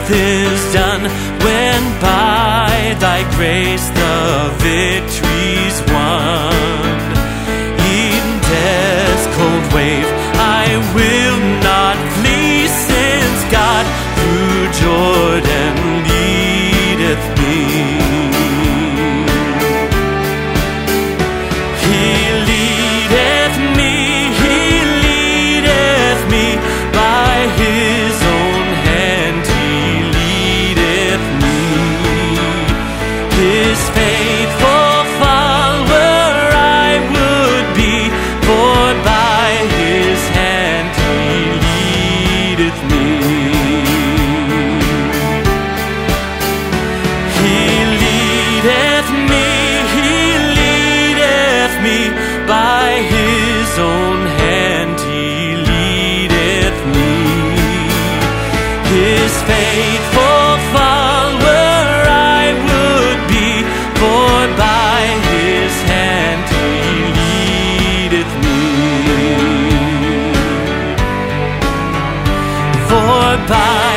wrath is done, when by thy grace the victory's won. In death's cold wave I will not flee, since God through Jordan leadeth me. He leadeth me by his own hand, he leadeth me. His faithful follower I would be, for by his hand he leadeth me. He leadeth me by his own hand, he leadeth me. His faithful follower I would be, for by his hand he leadeth me. For by